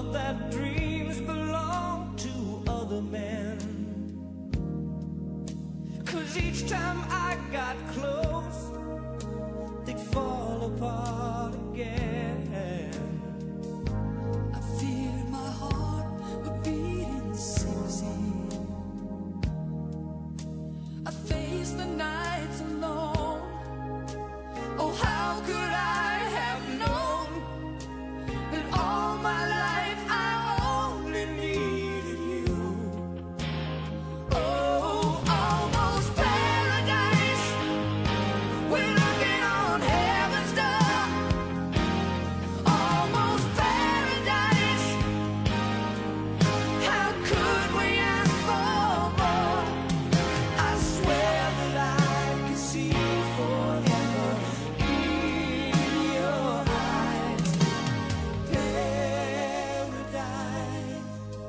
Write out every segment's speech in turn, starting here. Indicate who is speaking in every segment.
Speaker 1: thought that dreams belong to other men. 'Cause each time I got close, they'd fall apart again.
Speaker 2: I feared my heart would beat in sympathy. I faced the nights alone. Oh, how could I have known that all my life I only needed you? Oh, almost paradise. We're looking on heaven's door. Almost paradise. How could we ask for more? I swear that I could see forever in your eyes. Paradise.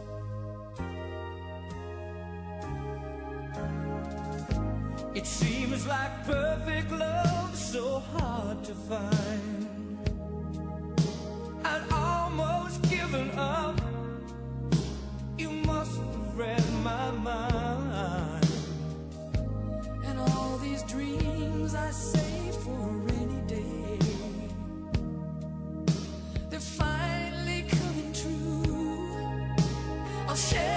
Speaker 2: It seems like perfect love is so hard to find. I'd almost given up. You must have read my mind. And all these dreams I saved for a rainy day, they're finally coming true. I'll share